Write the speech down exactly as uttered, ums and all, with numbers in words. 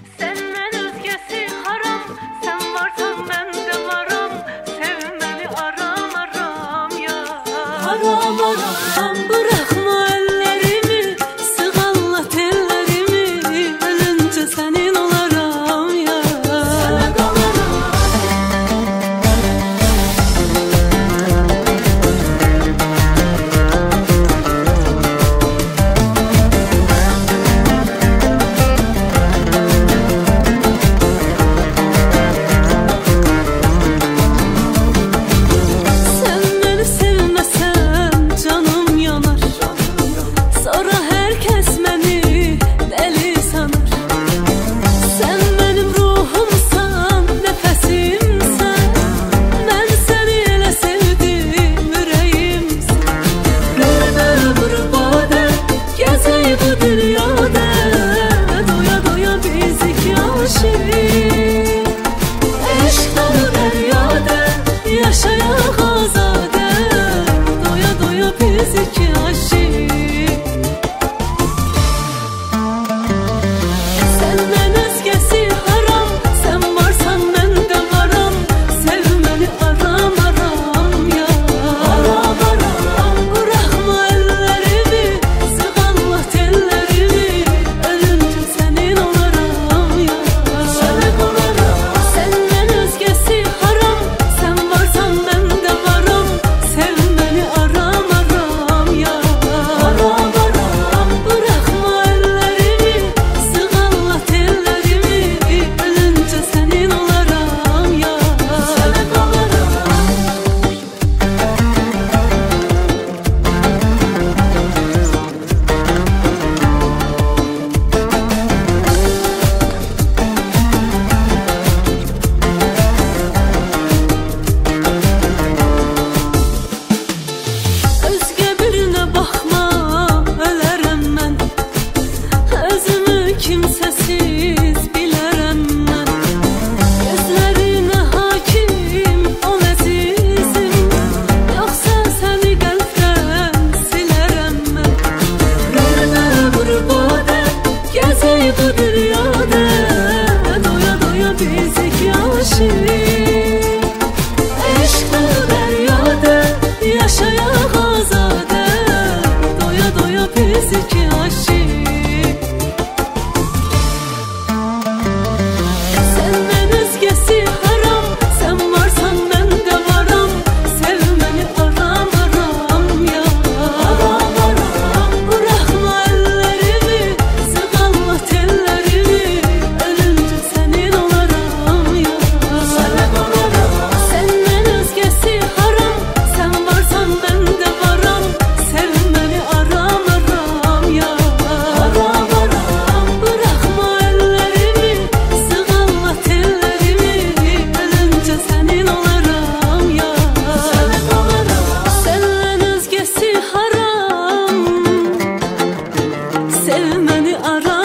Senden özgesi haram, sen varsan ben de varım. Sevmeni aram aram ya. Aram aram bırakma ellerimi, sığalla tellerimi, ölünce senin olaram ya. Sana kalarım. Yaşayak azade, doya doya biz iki aşık. Senden özgesi haram, sen varsan ben de varam. Sevmeni aram aram ya. Aram aram bırakma ellerimi, sığalla tellerimi, ölünce senin olaram ya. Sana kalarım. Senden özgesi haram, sen varsan ben de varım. Sevmeni aram aram ya. Aram aram bırakma ellerimi, sığalla tellerimi, ölünce senin olaram ya. Sana kalarım. Özge birine bakma, ölərəm mən. Özümü kimsəsiz bilərəm mən. Gözlərinə hakim ol əzizim, yoxsa səni qəlbdən silərəm mən. Qəribə qurbadə, gəzək bu dünyada, doya doya biz iki aşık. Eşq dolu dəryada, yaşayak azade, doya doya biz iki aşık. Senden özgesi haram, sen varsan ben de varam. Sevmeni aram aram ya. Aram aram bırakma ellerimi, sığalla tellerimi, ölünce senin olaram ya. Sana kalarım. Senden özgesi haram, sen varsan ben de varam. Sevmeni aram aram ya. Aram aram bırakma ellerimi, sığalla tellerimi, ölünce senin olaram ya. Sana kalarım. Senden özgesi haram, sevmeni aram.